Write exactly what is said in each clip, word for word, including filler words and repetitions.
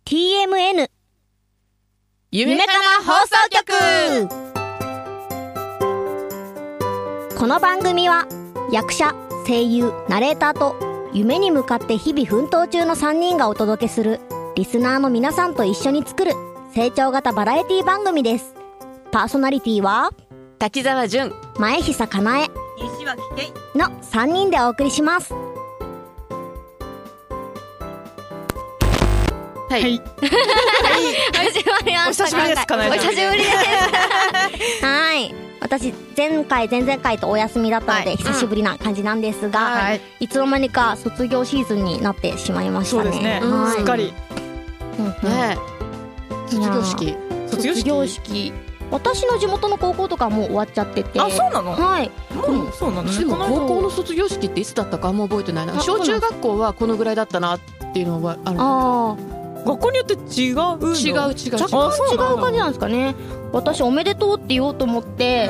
ティーエムエヌ夢かな放送局。 この番組は役者、声優、ナレーターと夢に向かって日々奮闘中のさんにんがお届けするリスナーの皆さんと一緒に作る成長型バラエティ番組です。パーソナリティは滝沢純、 前久かなえ、 西脇圭のさんにんでお送りします。 はい、はい、 始まりました。 お久しぶりです。かなえおさん久しぶりですはい、私前回前々回とお休みだったので、 はい、 久しぶりな感じなんですが、 はい、 いつの間にか卒業シーズンになってしまいましたね。 そうですね、 はい、 すっかり、 うんうん、 ねえ、卒業式卒業式私の地元の高校とかもう終わっちゃってて。 あ、そうなの。 はい、 もうそうなのね。 でも高校の卒業式っていつだったかあんま覚えてないな。小中学校はこのぐらいだったなっていうのはある。 あ学校によって違うの。 違う違う若干違う感じなんですかね。私おめでとうって言おうと思って、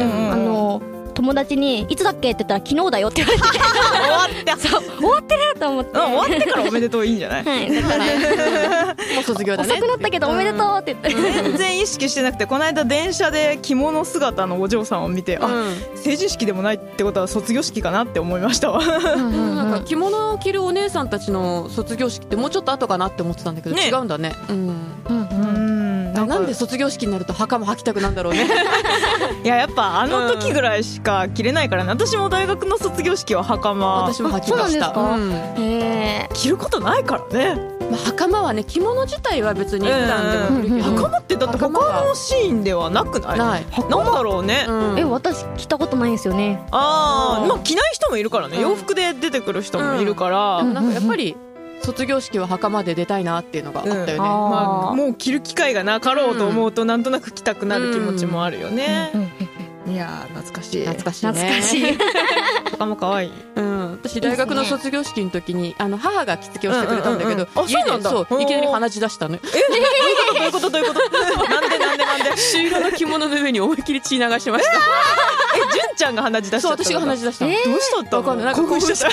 うんうん、あの友達にいつだっけって言ったら昨日だよって言われて終わってそう終わってると思って、 うん、終わってからおめでとういいんじゃない。 はい、だからもう卒業だね。 遅くなったけどおめでとうって言って、 うん、全然意識してなくて、この間電車で着物姿のお嬢さんを見て、うん、あ、成人式でもないってことは卒業式かなって思いましたわなんか着物を着るお姉さんたちの卒業式ってもうちょっと後かなって思ってたんだけど、ね、違うんだね。うん、うんうん、なんで卒業式になると袴履きたくなんだろうねいや、やっぱあの時ぐらいしか着れないからね。私も大学の卒業式は袴。 私も履きました。 そうなんですか、うん、へー、 着ることないからね。 まあ、袴はね、着物自体は別に普段でも着るけど、 袴ってだって他のシーンではなくない？ない。なんだろうね、うん、 え、私着たことないんですよね。 ああ、まあ着ない人もいるからね、うん、洋服で出てくる人もいるから、うん、 なんかやっぱり卒業式は袴で出たいなっていうのがあったよね、うん、 まあ、もう着る機会がなかろうと思うと、なんとなく着たくなる気持ちもあるよね、うんうんうん、いやー、懐かしい懐かしいね。 懐かしい袴かわいい、 うん、私大学の卒業式の時にあの母が着付けをしてくれたんだけど、うんうんうん、 あ、そうなんだ。 そう、いきなり鼻血出したね。 え、どういうことどういうことどういうことなんでなんでなんで朱色の着物の上に思いっきり血流しました。え、 純ちゃんが鼻血出しちゃった。 そう、私が鼻血出した、 えー、どうしちゃったの。 わかんない、なんか興奮しちゃった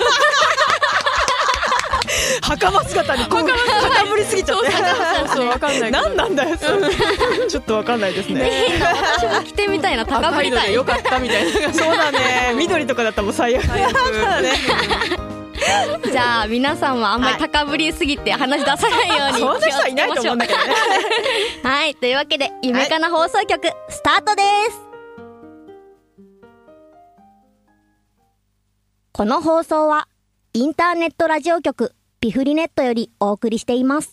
袴姿にこう傾りすぎちゃって。 そうそう、わかんない。 何なんだよそれちょっとわかんないですね。 私も着てみたいな、高ぶりたい。 よかったみたいな。 そうだね、緑とかだったらもう最悪だね。 じゃあ皆さんはあんまり高ぶりすぎて話し出さないようにそんな人はいないと思うんだけどねはい、というわけで夢かな放送局、はい、スタートです。この放送はインターネットラジオ局ピフリネットよりお送りしています。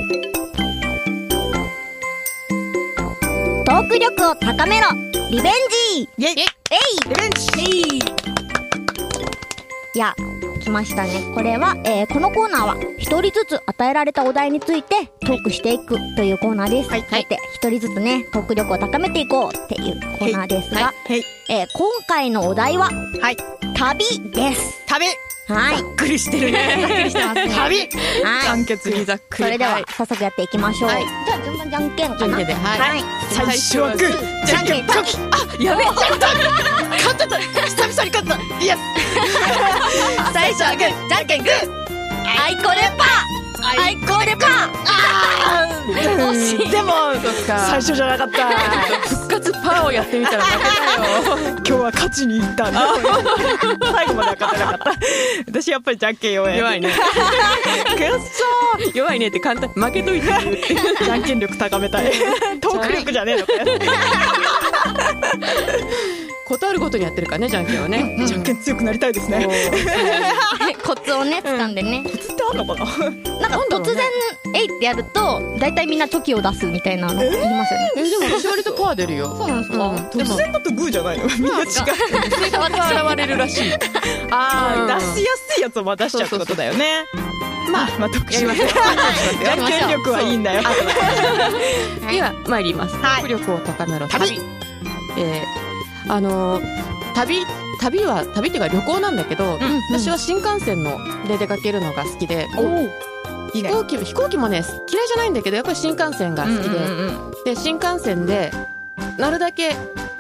トーク力を高めろ、リベンジ。 イェイ、えい、リベンジ。 いや、来ましたね。これは、えー、このコーナーは一人ずつ与えられたお題についてトークしていくというコーナーです。はい、はい、で一人ずつね、トーク力を高めていこうっていうコーナーですが、はいはい、えー、今回のお題は、はい、旅です。 旅。 はい。 ざっくりしてるね。 ざっくりしてますね。 旅。はい。簡潔にざっくり。 それでは早速やっていきましょう。はい、じゃあ順番じゃんけんかな。 じゃんけんで、はい。 はい、最初はグー、じゃんけんパキ。あ、やべえ、勝った。勝っちゃった。久々に勝った。イエス。 最初はグー、じゃんけんグー。あいこれパー。あいこれパー。 あー。惜しい。でも最初じゃなかった。 復活パーをやってみたら負けたよ。 今日は勝ちに行ったんだ。最後までは勝てなかった。私やっぱりじゃんけん弱い。 弱いね。 くっそー。弱いねって簡単。負けといて言うって。 じゃんけん力高めたい。トーク力じゃねえのかよ。 ことあるごとにやってるからね、じゃんけんはね。 じゃんけん強くなりたいですね。 コツをね掴んでね。 コツってあんのかな。 なんか突然えいってやるとだいたいみんなチョキを出すみたいなの言いますよね。 え、でも私割とパー出るよ。 そうなんですか。 突然だとグーじゃないの。みんな違う。 性格が現れるらしい。 ああ、出しやすいやつを出しちゃうってことだよね。まあ、まあ、特殊。じゃんけん力はいいんだよ。 では参ります。迫力を高めろ旅。えー、あの旅旅は旅っていうか旅行なんだけど、私は新幹線ので出かけるのが好きで、飛行機飛行機もね嫌いじゃないんだけど、やっぱり新幹線が好きで、で新幹線でなるだけ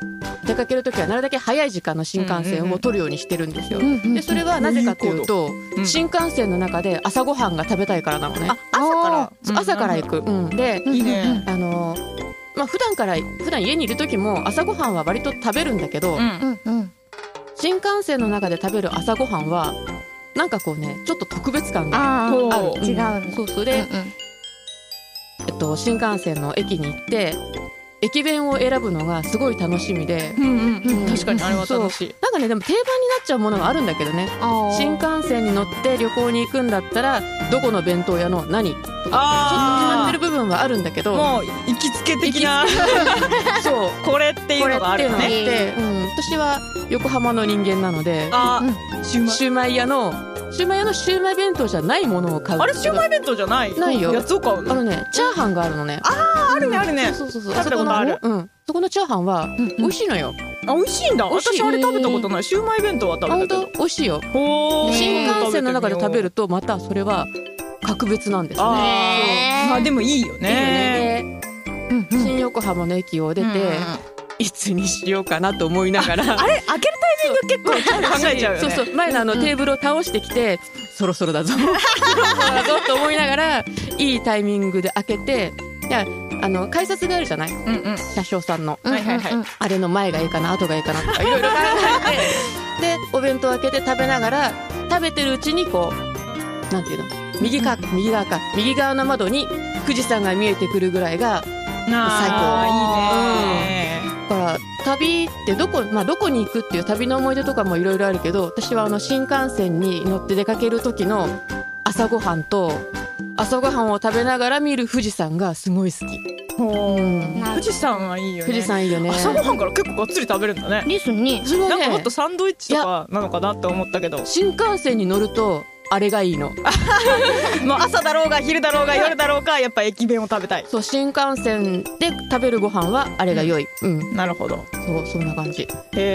出かけるときはなるだけ早い時間の新幹線を取るようにしてるんですよ。 うんうんうん、 でそれはなぜかというと、 うん、 新幹線の中で朝ごはんが食べたいからなのね。 あ、朝から、 うん、朝から行く、うん、でいいね、 あのまあ普段から普段家にいる時も朝ごはんは割と食べるんだけど、 うんうん、 新幹線の中で食べる朝ごはんはなんかこうねちょっと特別感がある。 あ違う、 うん、そうそれ、うんうん、えっと、新幹線の駅に行って駅弁を選ぶのがすごい楽しみで、 うんうんうん、確かにあれは楽しい。 なんかねでも定番になっちゃうものがあるんだけどね。新幹線に乗って旅行に行くんだったらどこの弁当屋の何とかちょっと決まってる部分はあるんだけど、 もう行きつけ的なそうこれっていうのがあるよね。 これっていうのがあって、うん、私は横浜の人間なので、 あ、 うん、シューマイ屋のシューマイ屋のシューマイ弁当じゃないものを買う。 あれシューマイ弁当じゃないないよ。 やつを買うの。 あのねチャーハンがあるのね。 ああ、あるねあるね。 そうそうそう。 食べたことある。 うん。そこのチャーハンは美味しいのよ。 あ、美味しいんだ。私あれ食べたことない。シューマイ弁当は食べたけど。 本当美味しいよ。 おー、 新幹線の中で食べるとまたそれは格別なんですね。 あ、まあでもいいよね。 いいよね。で、新横浜の駅を出て、いつにしようかなと思いながら、 あれ開けるタイミング結構考えちゃうよね。 そうそう、前のあのテーブルを倒してきて、そろそろだぞそろそろだぞと思いながらいいタイミングで開けて、いやあの改札があるじゃない、うんうん、車掌さんの、 はいはいはい、 あれの前がいいかな後がいいかなとかいろいろ考えてでお弁当開けて食べながら食べてるうちにこうなんていうの右か右側か右側の窓に富士山が見えてくるぐらいが最高。 あ、いいね、 うん、だから旅ってどこ、まあ、どこに行くっていう旅の思い出とかもいろいろあるけど、私はあの新幹線に乗って出かける時の朝ごはんと朝ごはんを食べながら見る富士山がすごい好き。 ほー、富士山はいいよね。 富士山いいよね。 朝ごはんから結構がっつり食べるんだね。 ですね。 それはね、 なんかもっとサンドイッチとかなのかなって思ったけど、 新幹線に乗るとあれがいいのもう朝だろうが昼だろうが夜だろうがやっぱ駅弁を食べたい。 そう、新幹線で食べるご飯はあれが良い、うん、 なるほど。 そうそんな感じ。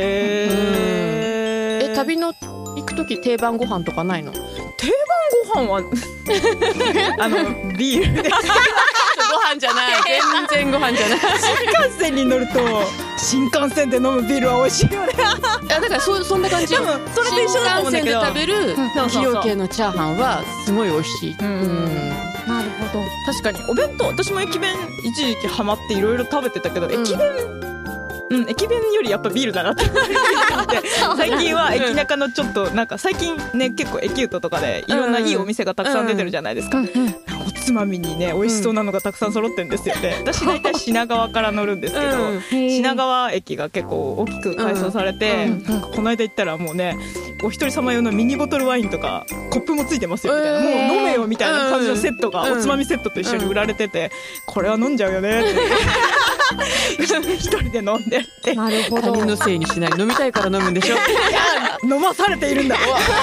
へー、 え旅の行く時定番ご飯とかないの？ 定番ご飯はあのビールでご飯じゃない全然ご飯じゃない新幹線に乗ると新幹線で飲むビールは美味しいよね。 いやだから そ, そんな感じよ。 多分それと一緒だと思うんだけど、 新幹線で食べる崎陽軒のチャーハンはすごい美味しい。うん、うん、 なるほど。 確かにお弁当、私も駅弁一時期ハマっていろいろ食べてたけど、うん、駅弁うん、駅弁よりやっぱビールだなって最近は駅中のちょっとなんか最近ね結構エキュートとかでいろんないいお店がたくさん出てるじゃないですか、うんうん、おつまみにね美味しそうなのがたくさん揃ってるんですよね、うん、私大体品川から乗るんですけど、うん、品川駅が結構大きく改装されて、うん、なんかこの間行ったらもうねお一人様用のミニボトルワインとかコップもついてますよみたいな、もう飲めよみたいな感じのセットがおつまみセットと一緒に売られてて、これは飲んじゃうよねって一人で飲んでって。 なるほど。 他人のせいにしない。飲みたいから飲むんでしょ。いや飲まされているんだ。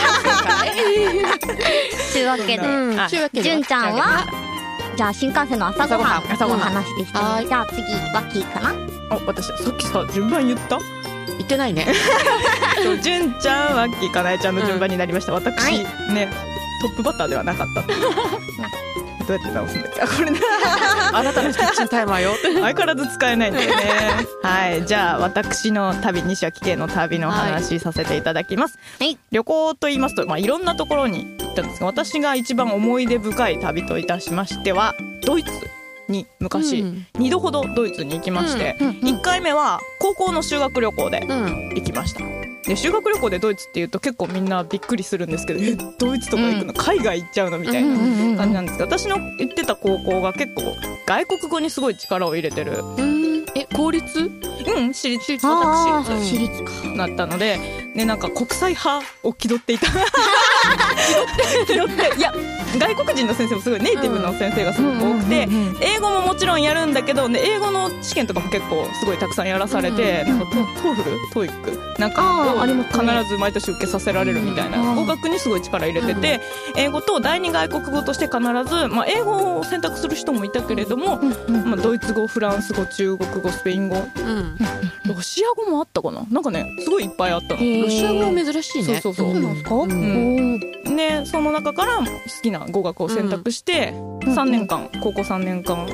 というわけで、 うん、 純ちゃんはじゃあ新幹線の朝ごはんの話でしたね。じゃあ次ワッキーかな。 あ、私さっきさ順番言った？ 言ってないね。 純ちゃん、ワッキー、かなえちゃんの順番になりました。うん、私、はい、ねトップバッターではなかった。どうやって直すんだっけ？あ、これね。 あなたのキッチンタイマーよ。 相変わらず使えないんだよね。はい、じゃあ私の旅、西脇家の旅の話させていただきます。はい、旅行と言いますと、まあ、いろんなところに行ったんですが、私が一番思い出深い旅といたしましてはドイツに昔、うん、にどほどドイツに行きまして、うんうんうん、いっかいめは高校の修学旅行で行きました。で修学旅行でドイツっていうと結構みんなびっくりするんですけど、えドイツとか行くの、うん、海外行っちゃうのみたいな感じなんですけど、私の行ってた高校が結構外国語にすごい力を入れてる。 うん、え公立？ うん私立、私立私立かだったので、ね、なんか国際派を気取っていた気取っていや外国人の先生もすごいネイティブの先生がすごく多くて、英語ももちろんやるんだけど、ね、英語の試験とかも結構すごいたくさんやらされて、なんかトーフルトーイックなんかを必ず毎年受けさせられるみたいな、語学にすごい力入れてて、英語と第二外国語として必ず、まあ、英語を選択する人もいたけれども、まあ、ドイツ語、フランス語、中国語、スペイン語、うんロシア語もあったかな、なんかねすごいいっぱいあったの。 ロシア語は珍しいね。 そうそうそう、 なんですか、うんうん、ね、その中から好きな語学を選択して、うん、さんねんかん高校さんねんかん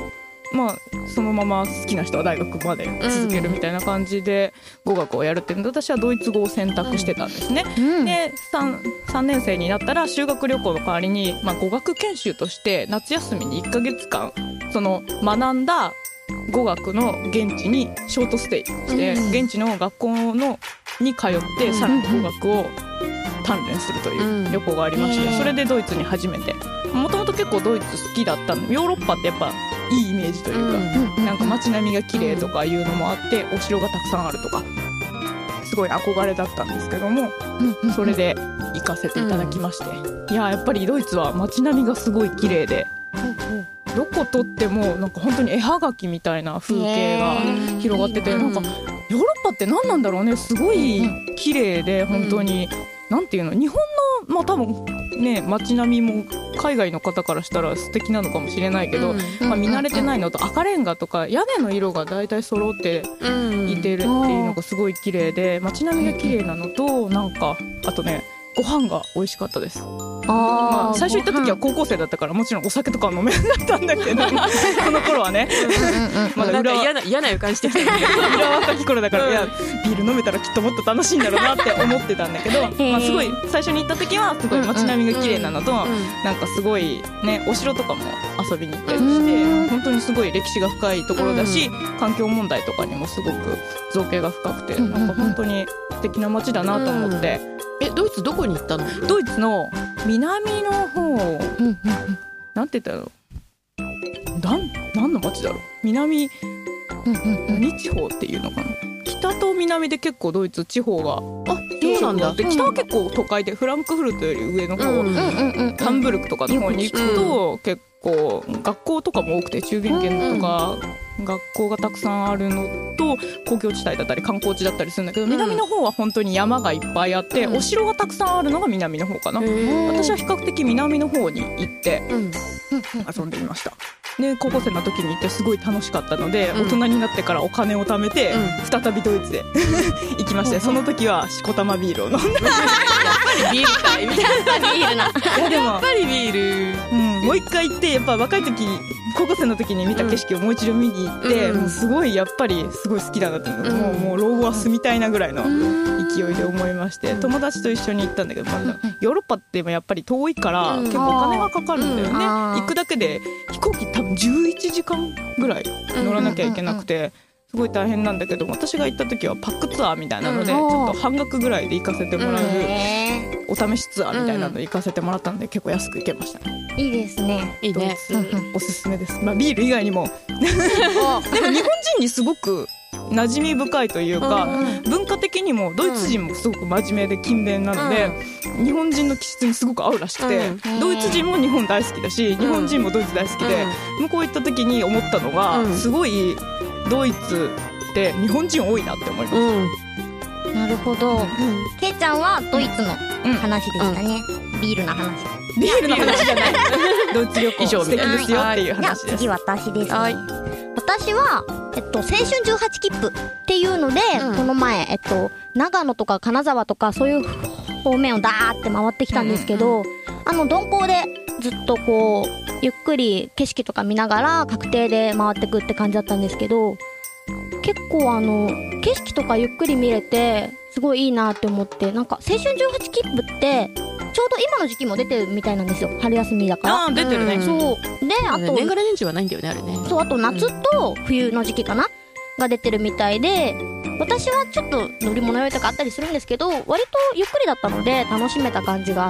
まあそのまま好きな人は大学まで続けるみたいな感じで語学をやるっていうので、私はドイツ語を選択してたんですね、うん、で 3, さんねん生になったら修学旅行の代わりに、まあ、語学研修として夏休みにいっかげつかんその学んだ語学の現地にショートステイして、うん、現地の学校のに通ってさらに語学を鍛錬するという旅行がありまして、うん、それでドイツに初めて、もともと結構ドイツ好きだったの。ヨーロッパってやっぱいいイメージというか、うん、なんか街並みが綺麗とかいうのもあってお城がたくさんあるとかすごい憧れだったんですけども、それで行かせていただきまして、うん、いややっぱりドイツは街並みがすごい綺麗で、どこ撮ってもなんか本当に絵はがきみたいな風景が広がってて、なんかヨーロッパって何なんだろうね、すごい綺麗で本当に、なんていうの、日本のまあ多分ね街並みも海外の方からしたら素敵なのかもしれないけど、まあ、見慣れてないのと赤レンガとか屋根の色がだいたい揃っていてるっていうのがすごい綺麗で、街並みが綺麗なのと、なんかあとねご飯が美味しかったです。あ、まあ、最初行った時は高校生だったからもちろんお酒とかは飲めなかったんだけどこの頃はねまだ裏は嫌な嫌な予感してきた裏若き頃だから、いやビール飲めたらきっともっと楽しいんだろうなって思ってたんだけどまあすごい最初に行った時はすごい街並みが綺麗なのと、なんかすごいねお城とかも遊びに行ったりして本当にすごい歴史が深いところだし、環境問題とかにもすごく造形が深くて、なんか本当に素敵な街だなと思って。 え、ドイツどこに行ったの？ ドイツの南の方、なんて言ったらなん何の町だろう、南何地方っていうのかな、北と南で結構ドイツ地方が、 あ、そうなんだ。 で北は結構都会でフランクフルトより上の方、ハンブルクとかの方に行くと結構学校とかも多くて、中元圏とか学校がたくさんあるのと工業地帯だったり観光地だったりするんだけど、南の方は本当に山がいっぱいあって、お城がたくさんあるのが南の方かな。私は比較的南の方に行って遊んでいました。で高校生の時に行ってすごい楽しかったので、大人になってからお金を貯めて再びドイツへ行きまして、その時はしこたまビールを飲んでビールかいみたいな。ビールな。いやでもやっぱりビール、 うん、もう一回行って、やっぱ若い時高校生の時に見た景色をもう一度見に行って、うん、もうすごいやっぱりすごい好きだなって、うん、もうもう老後は住みたいなぐらいの勢いで思いまして、うん、友達と一緒に行ったんだけど、まあ、ヨーロッパってやっぱり遠いから結構お金がかかるんだよね、うん、行くだけで飛行機多分じゅういちじかんぐらい乗らなきゃいけなくて、すごい大変なんだけど、私が行った時はパックツアーみたいなので、ちょっと半額ぐらいで行かせてもらうお試しツアーみたいなので行かせてもらったんで、結構安く行けましたね。 いいですね。 いいね。 おすすめです。まあビール以外にもでも日本人にすごく馴染み深いというか、文化的にもドイツ人もすごく真面目で勤勉なので、日本人の気質にすごく合うらしくて、ドイツ人も日本大好きだし、日本人もドイツ大好きで、向こう行った時に思ったのが、すごいドイツって日本人多いなって思いました、 うん、なるほど、うん、ケイちゃんはドイツの話でしたね、うん、ビールの話。 ビールの話じゃないドイツ旅行素敵ですよっていう話です。 次私ですね、はい、私は、えっと、青春じゅうはち切符っていうので、うん、この前、えっと、長野とか金沢とかそういう方面をダーって回ってきたんですけど、うんうんうん、あの鈍行でずっとこうゆっくり景色とか見ながら確定で回ってくって感じだったんですけど、結構あの景色とかゆっくり見れてすごいいいなって思って、なんか青春じゅうはち切符ってちょうど今の時期も出てるみたいなんですよ、春休みだから。 あー出てるね、 うん、そうで、あと年がら年中はないんだよねあれね。 そう、あと夏と冬の時期かな、が出てるみたいで、私はちょっと乗り物酔いとかあったりするんですけど、割とゆっくりだったので楽しめた感じがあって、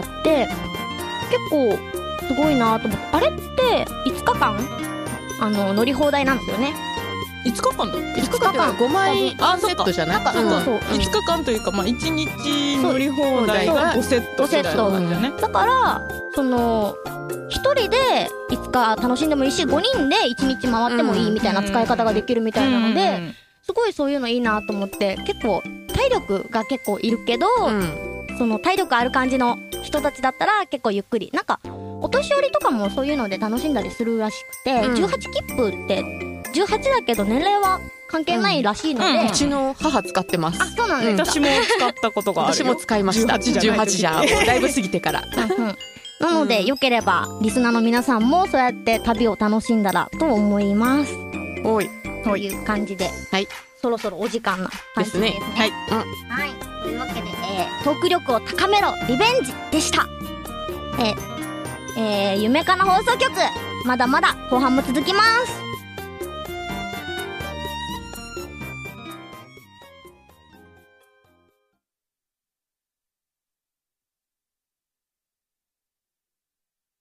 結構すごいなと思って。あれっていつかかんあの乗り放題なんですよね。 いつかかんだっけ？ いつかかんごまいセットじゃない？ なんかそうそう、うん、いつかかんというか、まあ、いちにち乗り放題がごセットみたいな感じだね。 だからそのひとりでいつか楽しんでもいいし、ごにんでいちにち回ってもいいみたいな使い方ができるみたいなので、すごいそういうのいいなと思って。結構体力が結構いるけど、うん、その体力ある感じの人たちだったら結構ゆっくり、なんかお年寄りとかもそういうので楽しんだりするらしくて、うん、じゅうはち切符ってじゅうはちだけど年齢は関係ないらしいので、うんうん、 うちの母使ってます。 あ、そうなんですか。 私も使ったことがあるよ。 私も使いました。じゅうはちじゃもうだいぶ過ぎてから、 うんうん、 なので、 うんよければリスナーの皆さんもそうやって旅を楽しんだらと思います。 おい。 という感じで、 はい。 そろそろお時間な感じですね。 はい。うん。 はい。というわけで、えートーク力を高めろリベンジでした。えーえー夢かな放送局、まだまだ後半も続きます。